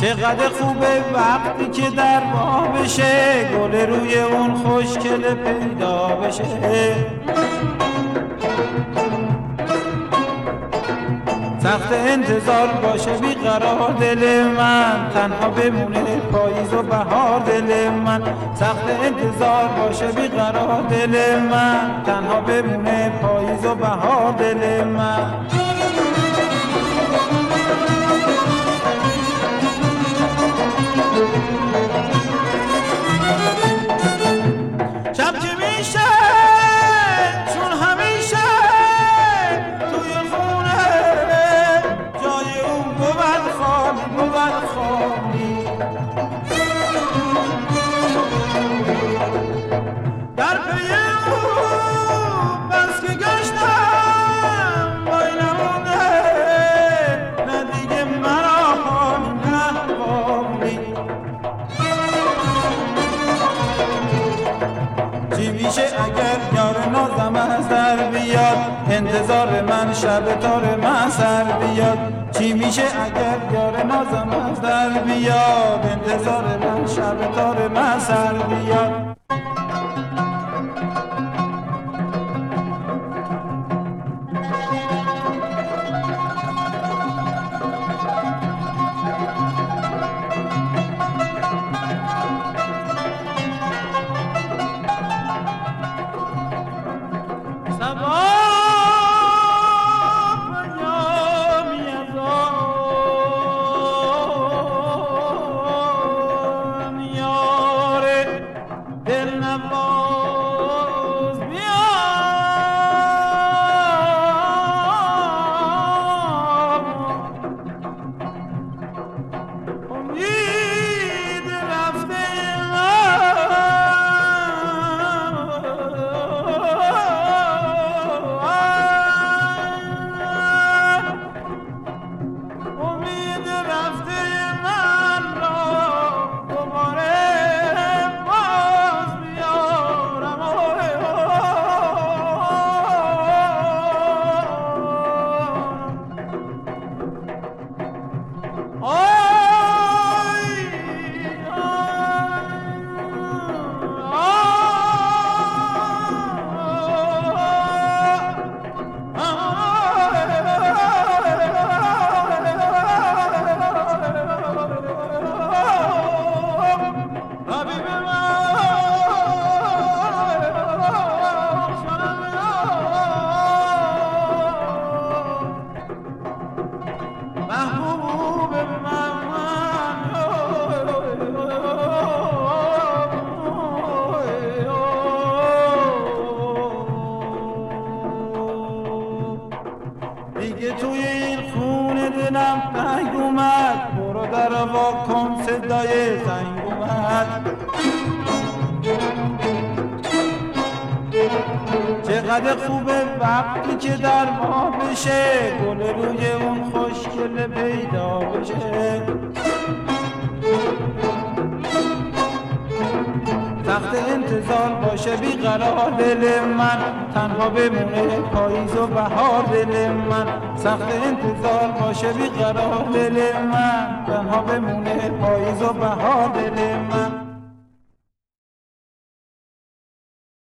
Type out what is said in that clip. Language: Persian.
چقدر خوبه وقتی که در وا بشه، گل روی اون خوشگل پیدا بشه. سخت انتظار باشه بیقرار دل من، تنها بمونه پاییز و بهار دل من. سخت انتظار باشه بیقرار دل من، تنها بمونه پاییز و بهار دل من. شب که میشه چون همیشه توی خونه، جای اون بود خالی. در پی اون بس که گشتم وای نمونه، نه دیگه مرا حالی. چی میشه اگر یار نازم از در بیاد، انتظار من شب تار من سر بیاد. چی میشه اگر یار نازم از در بیاد، انتظار من شب تار من سر بیاد. دیگه توی این خونه دلم تنگ اومد، برو در وا کن صدای زنگ اومد. چقدر خوبه وقتی که در وا بشه، گل روی اون خوشگل پیدا بشه. سخت انتظار باشه بیقرار دل من، تنها بمونه پاییز و بهار دل من. سخت انتظار باشه بیقرار دل من، تنها بمونه پاییز و بهار دل من.